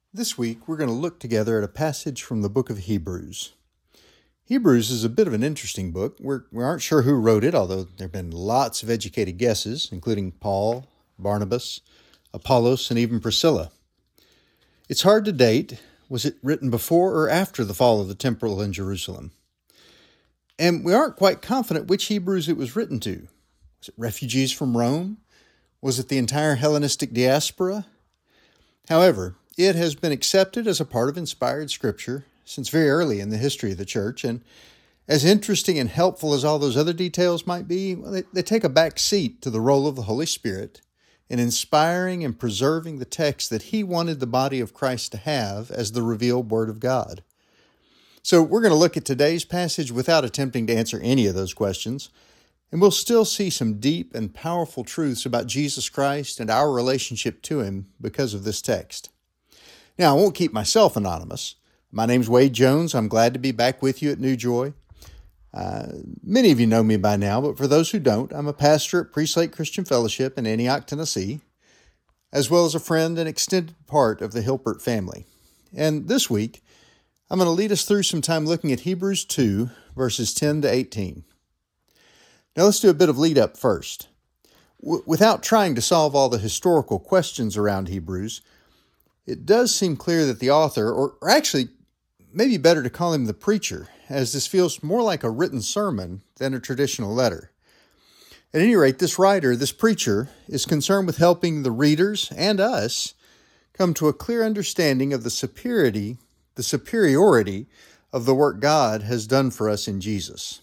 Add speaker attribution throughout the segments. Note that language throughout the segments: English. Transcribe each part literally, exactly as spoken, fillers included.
Speaker 1: This week, we're going to look together at a passage from the book of Hebrews. Hebrews is a bit of an interesting book. We're, we aren't sure who wrote it, although there have been lots of educated guesses, including Paul, Barnabas, Apollos, and even Priscilla. It's hard to date. Was it written before or after the fall of the temple in Jerusalem? And we aren't quite confident which Hebrews it was written to. Was it refugees from Rome? Was it the entire Hellenistic diaspora? However, it has been accepted as a part of inspired Scripture since very early in the history of the church, and as interesting and helpful as all those other details might be, well, they, they take a back seat to the role of the Holy Spirit in inspiring and preserving the text that He wanted the body of Christ to have as the revealed Word of God. So we're going to look at today's passage without attempting to answer any of those questions, and we'll still see some deep and powerful truths about Jesus Christ and our relationship to Him because of this text. Now, I won't keep myself anonymous. My name's Wade Jones. I'm glad to be back with you at New Joy. Uh, many of you know me by now, but for those who don't, I'm a pastor at Priest Lake Christian Fellowship in Antioch, Tennessee, as well as a friend and extended part of the Hilpert family. And this week, I'm going to lead us through some time looking at Hebrews two, verses ten to eighteen. Now, let's do a bit of lead up first. W- without trying to solve all the historical questions around Hebrews, it does seem clear that the author, or actually, maybe better to call him the preacher, as this feels more like a written sermon than a traditional letter. At any rate, this writer, this preacher, is concerned with helping the readers and us come to a clear understanding of the superiority, the superiority of the work God has done for us in Jesus.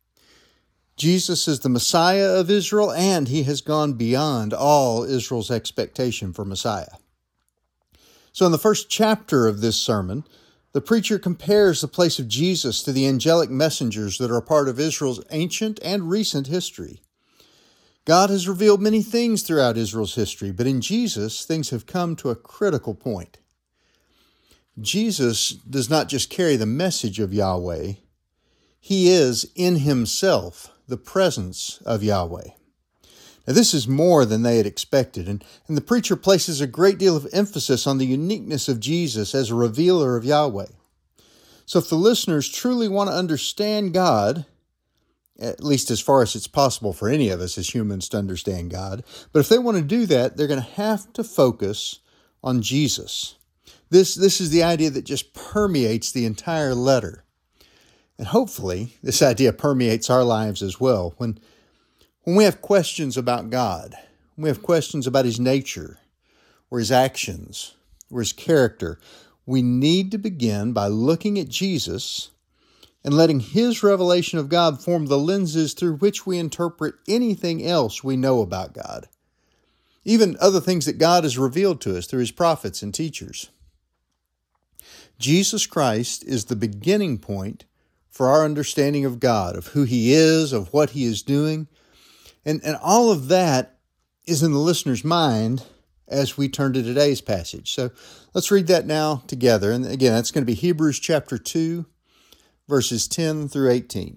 Speaker 1: Jesus is the Messiah of Israel, and He has gone beyond all Israel's expectation for Messiah. So in the first chapter of this sermon, the preacher compares the place of Jesus to the angelic messengers that are a part of Israel's ancient and recent history. God has revealed many things throughout Israel's history, but in Jesus, things have come to a critical point. Jesus does not just carry the message of Yahweh. He is, in Himself, the presence of Yahweh. Now, this is more than they had expected, and, and the preacher places a great deal of emphasis on the uniqueness of Jesus as a revealer of Yahweh. So if the listeners truly want to understand God, at least as far as it's possible for any of us as humans to understand God, but if they want to do that, they're going to have to focus on Jesus. This, this is the idea that just permeates the entire letter. And hopefully, this idea permeates our lives as well. When When we have questions about God, when we have questions about His nature, or His actions, or His character, we need to begin by looking at Jesus and letting His revelation of God form the lenses through which we interpret anything else we know about God, even other things that God has revealed to us through His prophets and teachers. Jesus Christ is the beginning point for our understanding of God, of who He is, of what He is doing. And, and all of that is in the listener's mind as we turn to today's passage. So let's read that now together. And again, that's going to be Hebrews chapter two, verses ten through eighteen.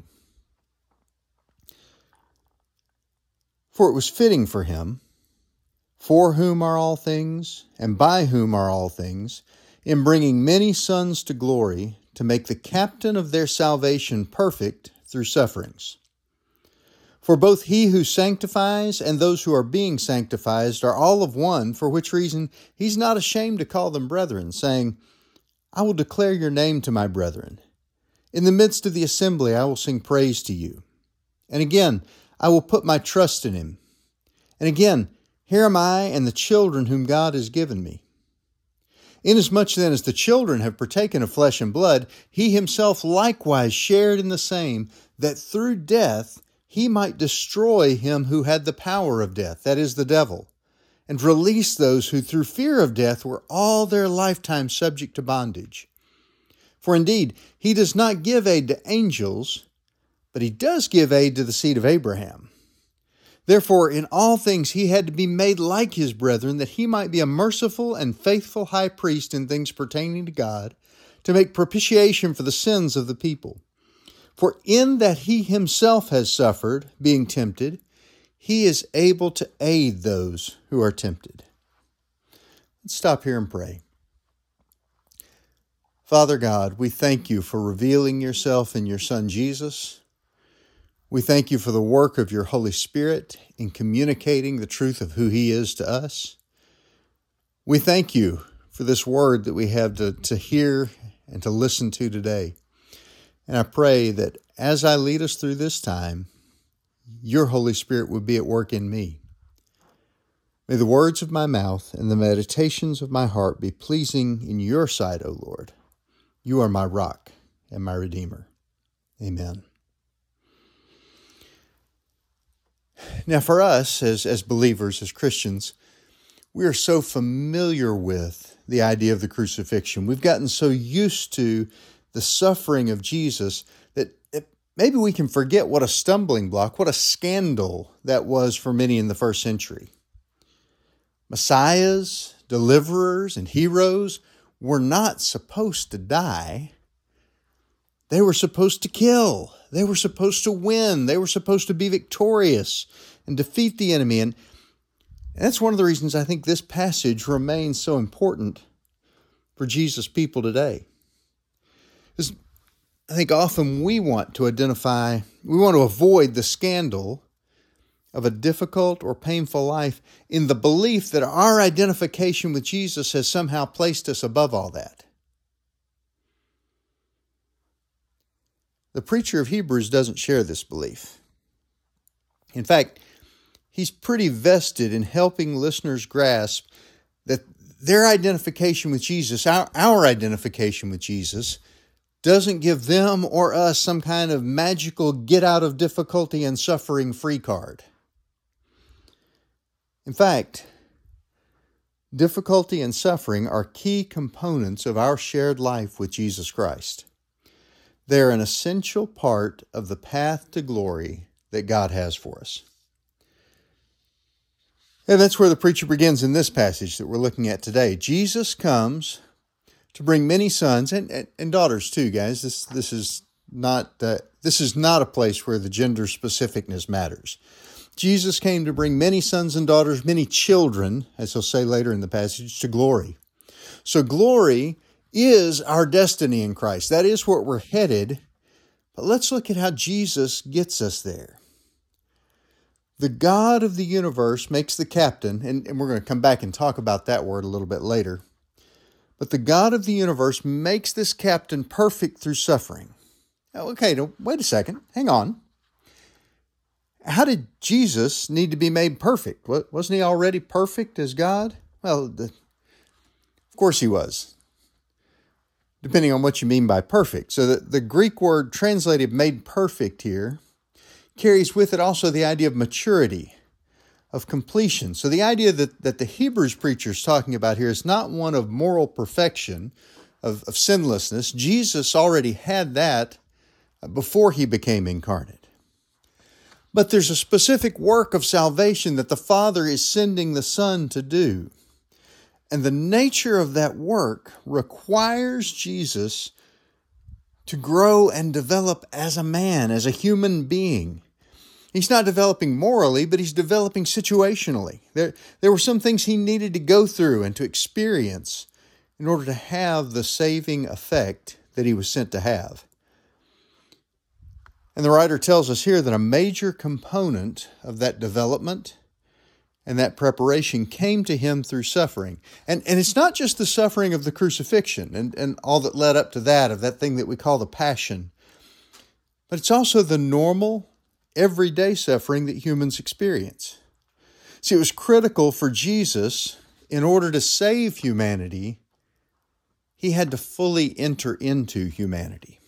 Speaker 1: For it was fitting for Him, for whom are all things, and by whom are all things, in bringing many sons to glory, to make the captain of their salvation perfect through sufferings. For both He who sanctifies and those who are being sanctified are all of one, for which reason He's not ashamed to call them brethren, saying, I will declare your name to my brethren. In the midst of the assembly I will sing praise to you. And again, I will put my trust in Him. And again, here am I and the children whom God has given me. Inasmuch then as the children have partaken of flesh and blood, He Himself likewise shared in the same, that through death He might destroy him who had the power of death, that is, the devil, and release those who through fear of death were all their lifetime subject to bondage. For indeed, He does not give aid to angels, but He does give aid to the seed of Abraham. Therefore, in all things He had to be made like His brethren, that He might be a merciful and faithful high priest in things pertaining to God, to make propitiation for the sins of the people. For in that He Himself has suffered, being tempted, He is able to aid those who are tempted. Let's stop here and pray. Father God, we thank you for revealing yourself in your Son Jesus. We thank you for the work of your Holy Spirit in communicating the truth of who he is to us. We thank you for this word that we have to, to hear and to listen to today. And I pray that as I lead us through this time, your Holy Spirit would be at work in me. May the words of my mouth and the meditations of my heart be pleasing in your sight, O Lord. You are my rock and my Redeemer. Amen. Now for us as, as believers, as Christians, we are so familiar with the idea of the crucifixion. We've gotten so used to the suffering of Jesus that it, maybe we can forget what a stumbling block, what a scandal that was for many in the first century. Messiahs, deliverers, and heroes were not supposed to die. They were supposed to kill. They were supposed to win. They were supposed to be victorious and defeat the enemy. And that's one of the reasons I think this passage remains so important for Jesus' people today. Because I think often we want to identify, we want to avoid the scandal of a difficult or painful life in the belief that our identification with Jesus has somehow placed us above all that. The preacher of Hebrews doesn't share this belief. In fact, he's pretty vested in helping listeners grasp that their identification with Jesus, our, our identification with Jesus, doesn't give them or us some kind of magical get out of difficulty and suffering free card. In fact, difficulty and suffering are key components of our shared life with Jesus Christ. They're an essential part of the path to glory that God has for us. And that's where the preacher begins in this passage that we're looking at today. Jesus comes to bring many sons and, and, and daughters too, guys. This this is not uh, this is not a place where the gender specificness matters. Jesus came to bring many sons and daughters, many children, as he'll say later in the passage, to glory. So glory is our destiny in Christ. That is where we're headed. But let's look at how Jesus gets us there. The God of the universe makes the captain, and, and we're going to come back and talk about that word a little bit later. But the God of the universe makes this captain perfect through suffering. Okay, now, wait a second. Hang on. How did Jesus need to be made perfect? Wasn't he already perfect as God? Well, the, of course he was, depending on what you mean by perfect. So the, the Greek word translated made perfect here carries with it also the idea of maturity, of completion. So the idea that, that the Hebrews preacher is talking about here is not one of moral perfection, of, of sinlessness. Jesus already had that before he became incarnate. But there's a specific work of salvation that the Father is sending the Son to do. And the nature of that work requires Jesus to grow and develop as a man, as a human being. He's not developing morally, but he's developing situationally. There, there were some things he needed to go through and to experience in order to have the saving effect that he was sent to have. And the writer tells us here that a major component of that development and that preparation came to him through suffering. And, and it's not just the suffering of the crucifixion and, and all that led up to that, of that thing that we call the passion, but it's also the normal, everyday suffering that humans experience. See, it was critical for Jesus, in order to save humanity, he had to fully enter into humanity.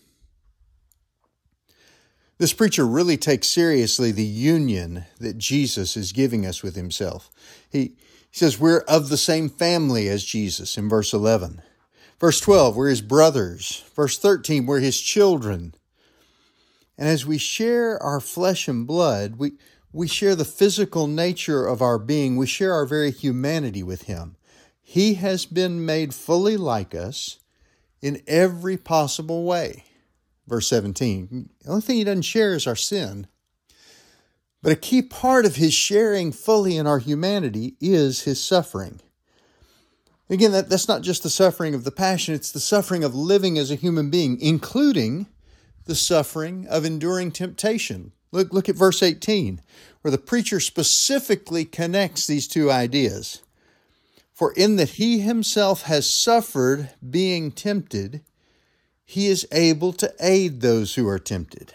Speaker 1: This preacher really takes seriously the union that Jesus is giving us with himself. He, he says we're of the same family as Jesus in verse eleven. Verse twelve, we're his brothers. Verse thirteen, we're his children. And as we share our flesh and blood, we, we share the physical nature of our being. We share our very humanity with him. He has been made fully like us in every possible way. Verse seventeen, the only thing he doesn't share is our sin. But a key part of his sharing fully in our humanity is his suffering. Again, that, that's not just the suffering of the passion, it's the suffering of living as a human being, including the suffering of enduring temptation. Look, look at verse eighteen, where the preacher specifically connects these two ideas. For in that he himself has suffered being tempted, he is able to aid those who are tempted.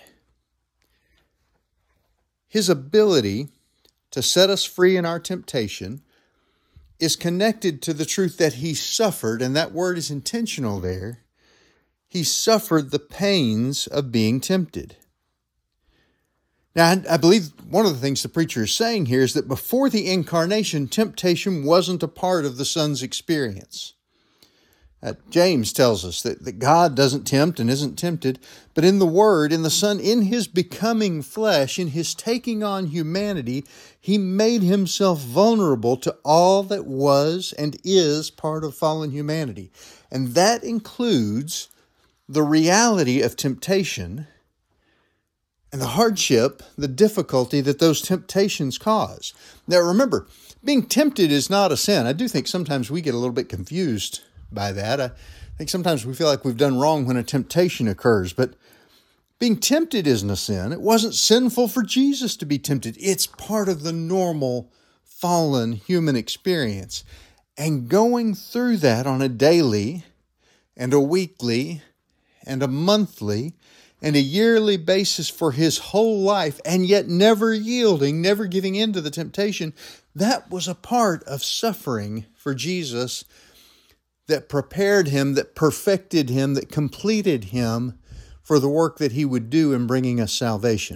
Speaker 1: His ability to set us free in our temptation is connected to the truth that he suffered, and that word is intentional there. He suffered the pains of being tempted. Now, I, I believe one of the things the preacher is saying here is that before the incarnation, temptation wasn't a part of the Son's experience. Uh, James tells us that, that God doesn't tempt and isn't tempted, but in the Word, in the Son, in His becoming flesh, in His taking on humanity, He made Himself vulnerable to all that was and is part of fallen humanity. And that includes the reality of temptation and the hardship, the difficulty that those temptations cause. Now remember, being tempted is not a sin. I do think sometimes we get a little bit confused by that. I think sometimes we feel like we've done wrong when a temptation occurs, but being tempted isn't a sin. It wasn't sinful for Jesus to be tempted. It's part of the normal fallen human experience. And going through that on a daily and a weekly and a monthly and a yearly basis for his whole life, and yet never yielding, never giving in to the temptation, that was a part of suffering for Jesus that prepared him, that perfected him, that completed him for the work that he would do in bringing us salvation.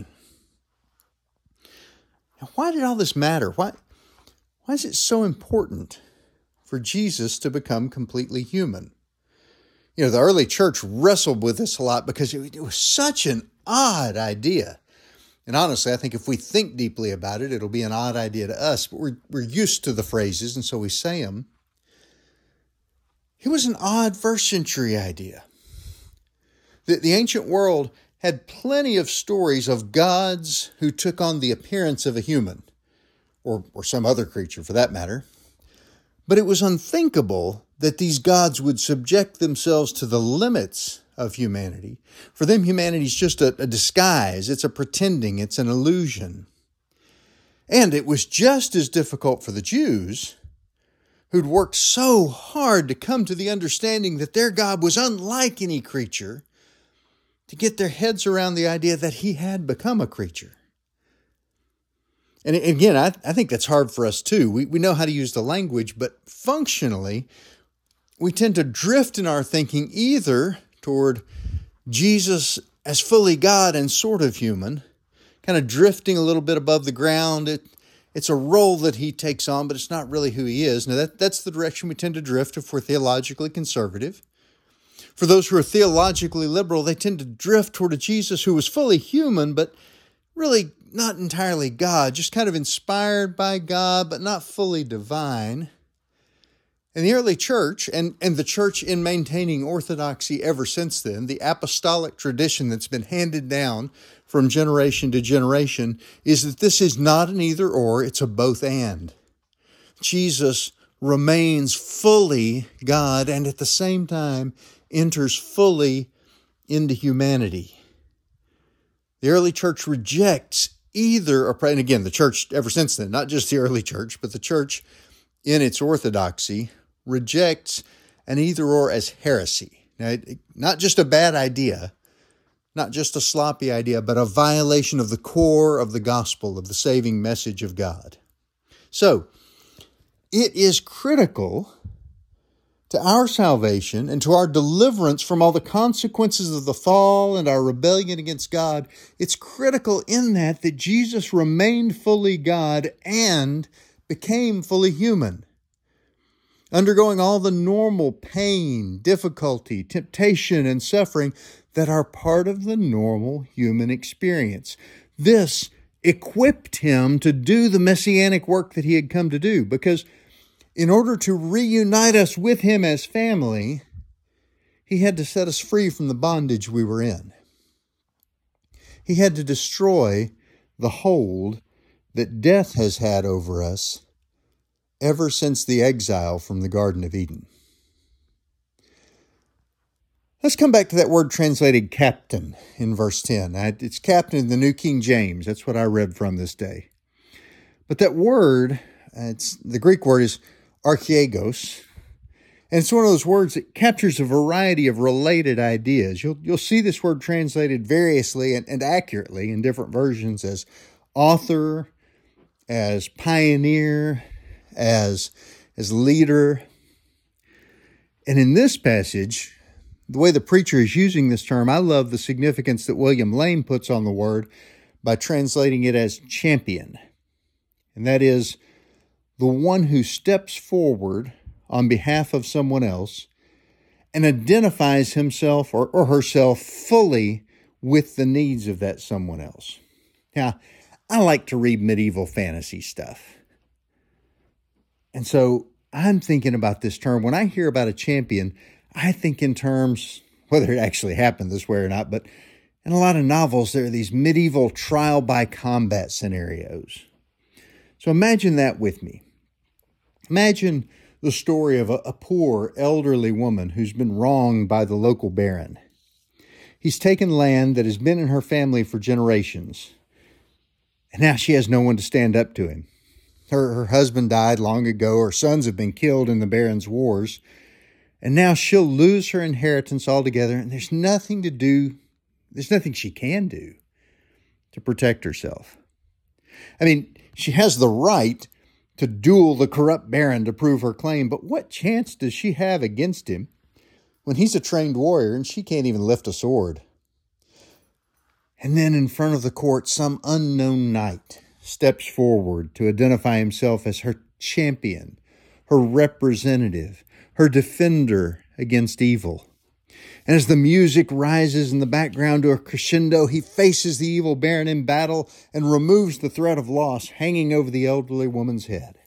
Speaker 1: Now, why did all this matter? Why, why is it so important for Jesus to become completely human? You know, the early church wrestled with this a lot because it, it was such an odd idea. And honestly, I think if we think deeply about it, it'll be an odd idea to us, but we're, we're used to the phrases, and so we say them. It was an odd first century idea. The, the ancient world had plenty of stories of gods who took on the appearance of a human, or, or some other creature for that matter. But it was unthinkable that these gods would subject themselves to the limits of humanity. For them, humanity is just a, a disguise. It's a pretending. It's an illusion. And it was just as difficult for the Jews, who'd worked so hard to come to the understanding that their God was unlike any creature, to get their heads around the idea that he had become a creature. And again, I, I think that's hard for us too. We, we know how to use the language, but functionally, we tend to drift in our thinking either toward Jesus as fully God and sort of human, kind of drifting a little bit above the ground. It, it's a role that he takes on, but it's not really who he is. Now, that, that's the direction we tend to drift if we're theologically conservative. For those who are theologically liberal, they tend to drift toward a Jesus who was fully human, but really not entirely God, just kind of inspired by God, but not fully divine. And the early church, and, and the church in maintaining orthodoxy ever since then, the apostolic tradition that's been handed down from generation to generation, is that this is not an either or, it's a both and. Jesus remains fully God and at the same time enters fully into humanity. The early church rejects either, and again, the church ever since then, not just the early church, but the church in its orthodoxy rejects an either-or as heresy. Now, it, not just a bad idea, not just a sloppy idea, but a violation of the core of the gospel, of the saving message of God. So, it is critical to our salvation and to our deliverance from all the consequences of the fall and our rebellion against God. It's critical in that that Jesus remained fully God and became fully human, undergoing all the normal pain, difficulty, temptation, and suffering that are part of the normal human experience. This equipped him to do the messianic work that he had come to do, because in order to reunite us with him as family, he had to set us free from the bondage we were in. He had to destroy the hold that death has had over us ever since the exile from the Garden of Eden. Let's come back to that word translated captain in verse ten. It's captain in the New King James. That's what I read from this day. But that word, it's the Greek word is archegos, and it's one of those words that captures a variety of related ideas. You'll you'll see this word translated variously and, and accurately in different versions as author, as pioneer, as, as leader. And in this passage, the way the preacher is using this term, I love the significance that William Lane puts on the word by translating it as champion. And that is the one who steps forward on behalf of someone else and identifies himself or, or herself fully with the needs of that someone else. Now, I like to read medieval fantasy stuff. And so I'm thinking about this term. When I hear about a champion, I think in terms, whether it actually happened this way or not, but in a lot of novels, there are these medieval trial by combat scenarios. So imagine that with me. Imagine the story of a, a poor elderly woman who's been wronged by the local baron. He's taken land that has been in her family for generations, and now she has no one to stand up to him. Her, her husband died long ago, her sons have been killed in the baron's wars, and now she'll lose her inheritance altogether, and there's nothing to do, there's nothing she can do to protect herself. I mean, she has the right to duel the corrupt baron to prove her claim, but what chance does she have against him when he's a trained warrior and she can't even lift a sword? And then in front of the court, some unknown knight steps forward to identify himself as her champion, her representative, her defender against evil. And as the music rises in the background to a crescendo, he faces the evil baron in battle and removes the threat of loss hanging over the elderly woman's head.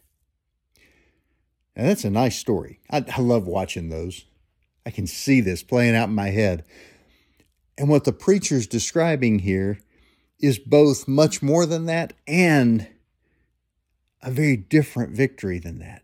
Speaker 1: Now that's a nice story. I, I love watching those. I can see this playing out in my head. And what the preacher's describing here is both much more than that and a very different victory than that.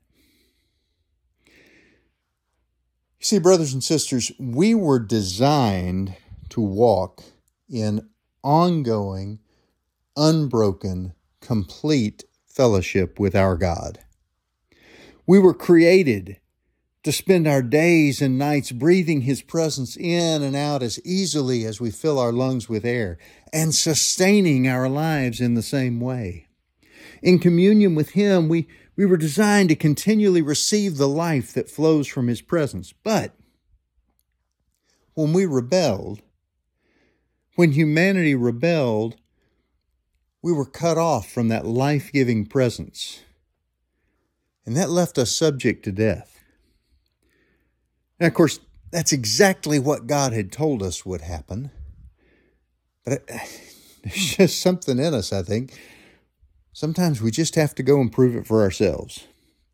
Speaker 1: You see, brothers and sisters, we were designed to walk in ongoing, unbroken, complete fellowship with our God. We were created to spend our days and nights breathing His presence in and out as easily as we fill our lungs with air, and sustaining our lives in the same way. In communion with Him, we, we were designed to continually receive the life that flows from His presence. But when we rebelled, when humanity rebelled, we were cut off from that life-giving presence. And that left us subject to death. Now, of course, that's exactly what God had told us would happen. But it, there's just something in us, I think. Sometimes we just have to go and prove it for ourselves.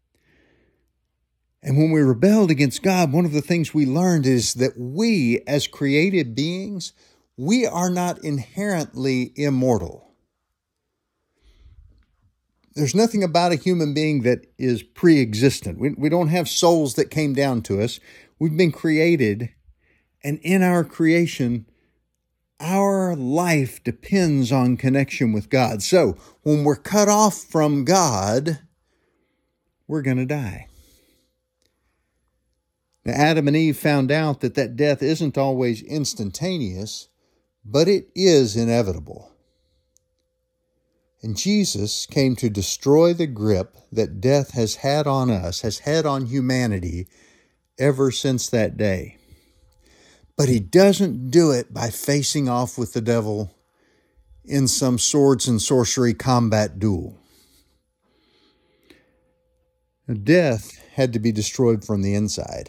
Speaker 1: And when we rebelled against God, one of the things we learned is that we, as created beings, we are not inherently immortal. There's nothing about a human being that is pre-existent. We, we don't have souls that came down to us. We've been created, and in our creation, our life depends on connection with God. So when we're cut off from God, we're going to die. Now, Adam and Eve found out that that death isn't always instantaneous, but it is inevitable. And Jesus came to destroy the grip that death has had on us, has had on humanity ever since that day. But He doesn't do it by facing off with the devil in some swords and sorcery combat duel. Now, death had to be destroyed from the inside.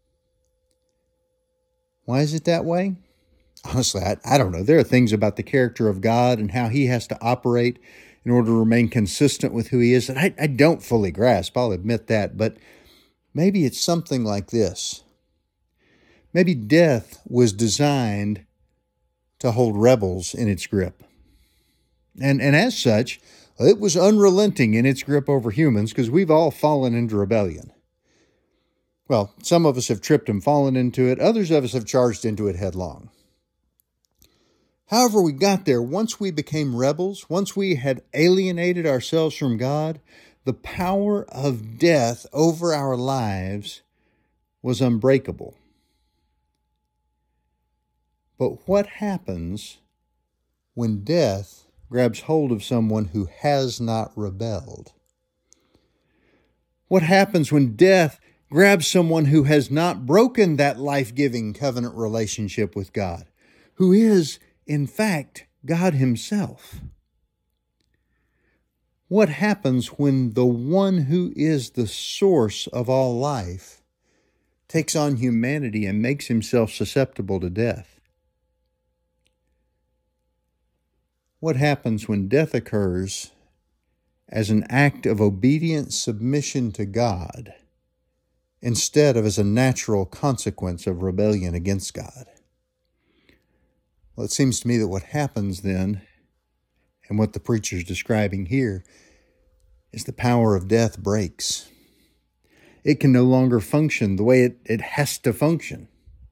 Speaker 1: Why is it that way? Honestly, I, I don't know. There are things about the character of God and how He has to operate in order to remain consistent with who He is that I, I don't fully grasp. I'll admit that. But maybe it's something like this. Maybe death was designed to hold rebels in its grip. And, and as such, It was unrelenting in its grip over humans because we've all fallen into rebellion. Well, some of us have tripped and fallen into it. Others of us have charged into it headlong. However we got there, once we became rebels, once we had alienated ourselves from God, the power of death over our lives was unbreakable. But what happens when death grabs hold of someone who has not rebelled? What happens when death grabs someone who has not broken that life-giving covenant relationship with God, who is, in fact, God Himself? What happens when the one who is the source of all life takes on humanity and makes Himself susceptible to death? What happens when death occurs as an act of obedient submission to God instead of as a natural consequence of rebellion against God? Well, it seems to me that what happens then, and what the preacher's describing here, is the power of death breaks. It can no longer function the way it, it has to function.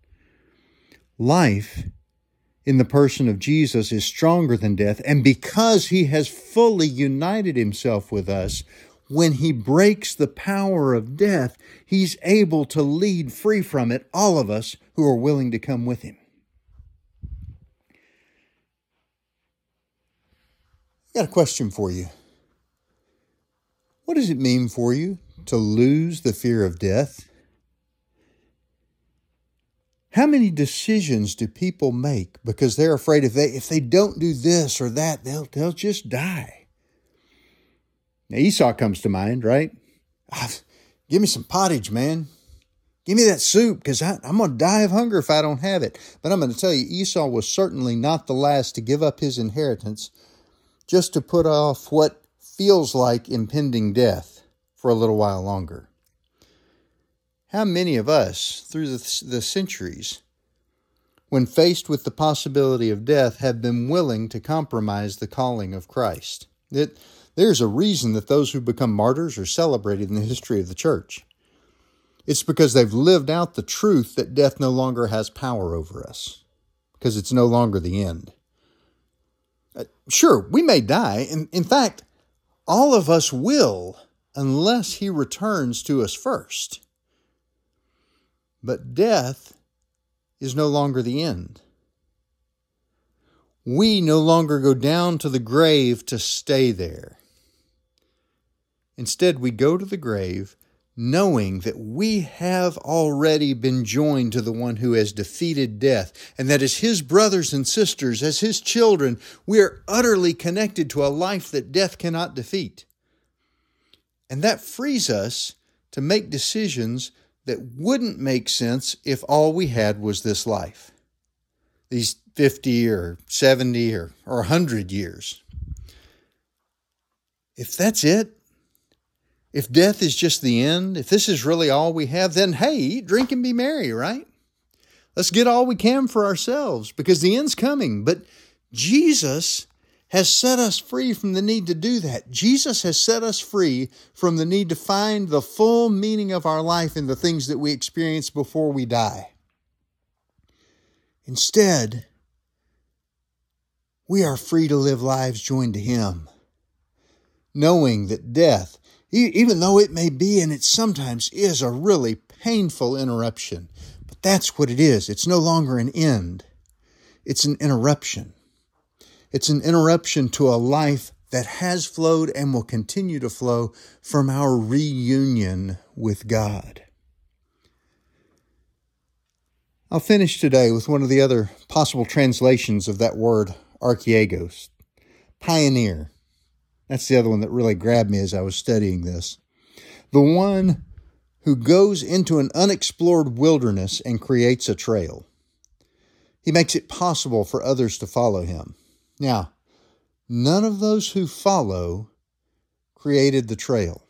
Speaker 1: Life in the person of Jesus is stronger than death, and because He has fully united Himself with us, when He breaks the power of death, He's able to lead free from it all of us who are willing to come with Him. I got a question for you. What does it mean for you to lose the fear of death? How many decisions do people make because they're afraid if they if they don't do this or that, they'll they'll just die? Now Esau comes to mind, right? Ah, give me some pottage, man. Give me that soup because I'm going to die of hunger if I don't have it. But I'm going to tell you, Esau was certainly not the last to give up his inheritance just to put off what feels like impending death for a little while longer. How many of us, through the, the centuries, when faced with the possibility of death, have been willing to compromise the calling of Christ? It, there's a reason that those who become martyrs are celebrated in the history of the church. It's because they've lived out the truth that death no longer has power over us, because it's no longer the end. Uh, sure, we may die. In, in fact, all of us will, unless He returns to us first. But death is no longer the end. We no longer go down to the grave to stay there. Instead, we go to the grave knowing that we have already been joined to the one who has defeated death, and that as His brothers and sisters, as His children, we are utterly connected to a life that death cannot defeat. And that frees us to make decisions that wouldn't make sense if all we had was this life, these fifty or seventy or, or one hundred years. If that's it, if death is just the end, if this is really all we have, then hey, eat, drink, and be merry, right? Let's get all we can for ourselves because the end's coming. But Jesus has set us free from the need to do that. Jesus has set us free from the need to find the full meaning of our life in the things that we experience before we die. Instead, we are free to live lives joined to Him, knowing that death, even though it may be, and it sometimes is, a really painful interruption, but that's what it is. It's no longer an end. It's an interruption. It's an interruption to a life that has flowed and will continue to flow from our reunion with God. I'll finish today with one of the other possible translations of that word, archegos, pioneer. That's the other one that really grabbed me as I was studying this. The one who goes into an unexplored wilderness and creates a trail. He makes it possible for others to follow him. Now, none of those who follow created the trail.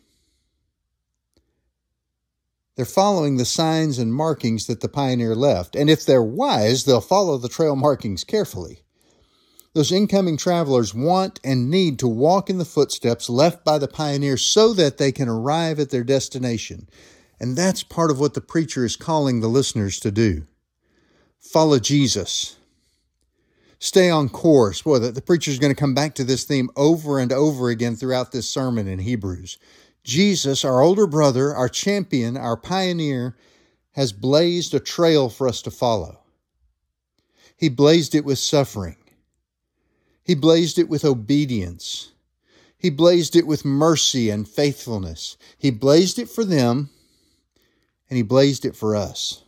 Speaker 1: They're following the signs and markings that the pioneer left. And if they're wise, they'll follow the trail markings carefully. Those incoming travelers want and need to walk in the footsteps left by the pioneers so that they can arrive at their destination. And that's part of what the preacher is calling the listeners to do. Follow Jesus. Stay on course. Boy, the, the preacher is going to come back to this theme over and over again throughout this sermon in Hebrews. Jesus, our older brother, our champion, our pioneer, has blazed a trail for us to follow. He blazed it with suffering. He blazed it with obedience. He blazed it with mercy and faithfulness. He blazed it for them, and he blazed it for us.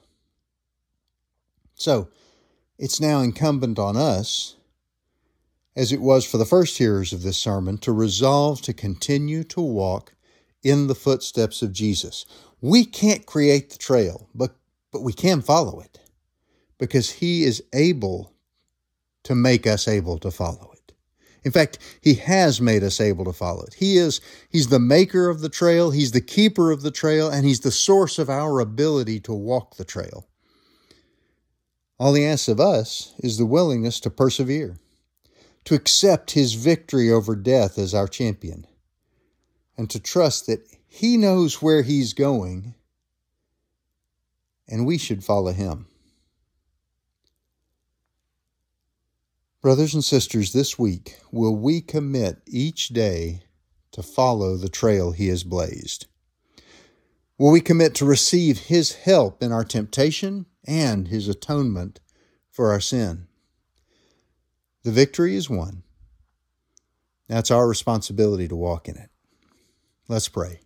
Speaker 1: So, it's now incumbent on us, as it was for the first hearers of this sermon, to resolve to continue to walk in the footsteps of Jesus. We can't create the trail, but, but we can follow it, because he is able to make us able to follow it. In fact, he has made us able to follow it. He is, he's the maker of the trail, he's the keeper of the trail, and he's the source of our ability to walk the trail. All he asks of us is the willingness to persevere, to accept his victory over death as our champion, and to trust that he knows where he's going, and we should follow him. Brothers and sisters, this week, will we commit each day to follow the trail he has blazed? Will we commit to receive his help in our temptation and his atonement for our sin? The victory is won. That's our responsibility to walk in it. Let's pray.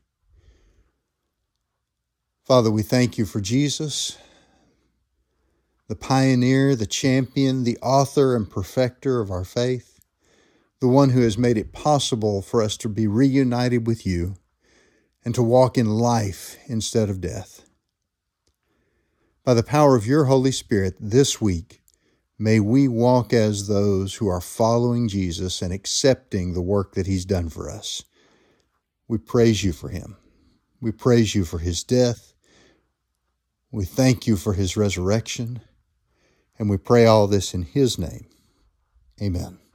Speaker 1: Father, we thank you for Jesus, the pioneer, the champion, the author and perfecter of our faith, the one who has made it possible for us to be reunited with you and to walk in life instead of death. By the power of your Holy Spirit this week, may we walk as those who are following Jesus and accepting the work that he's done for us. We praise you for him. We praise you for his death. We thank you for his resurrection. And we pray all this in his name. Amen.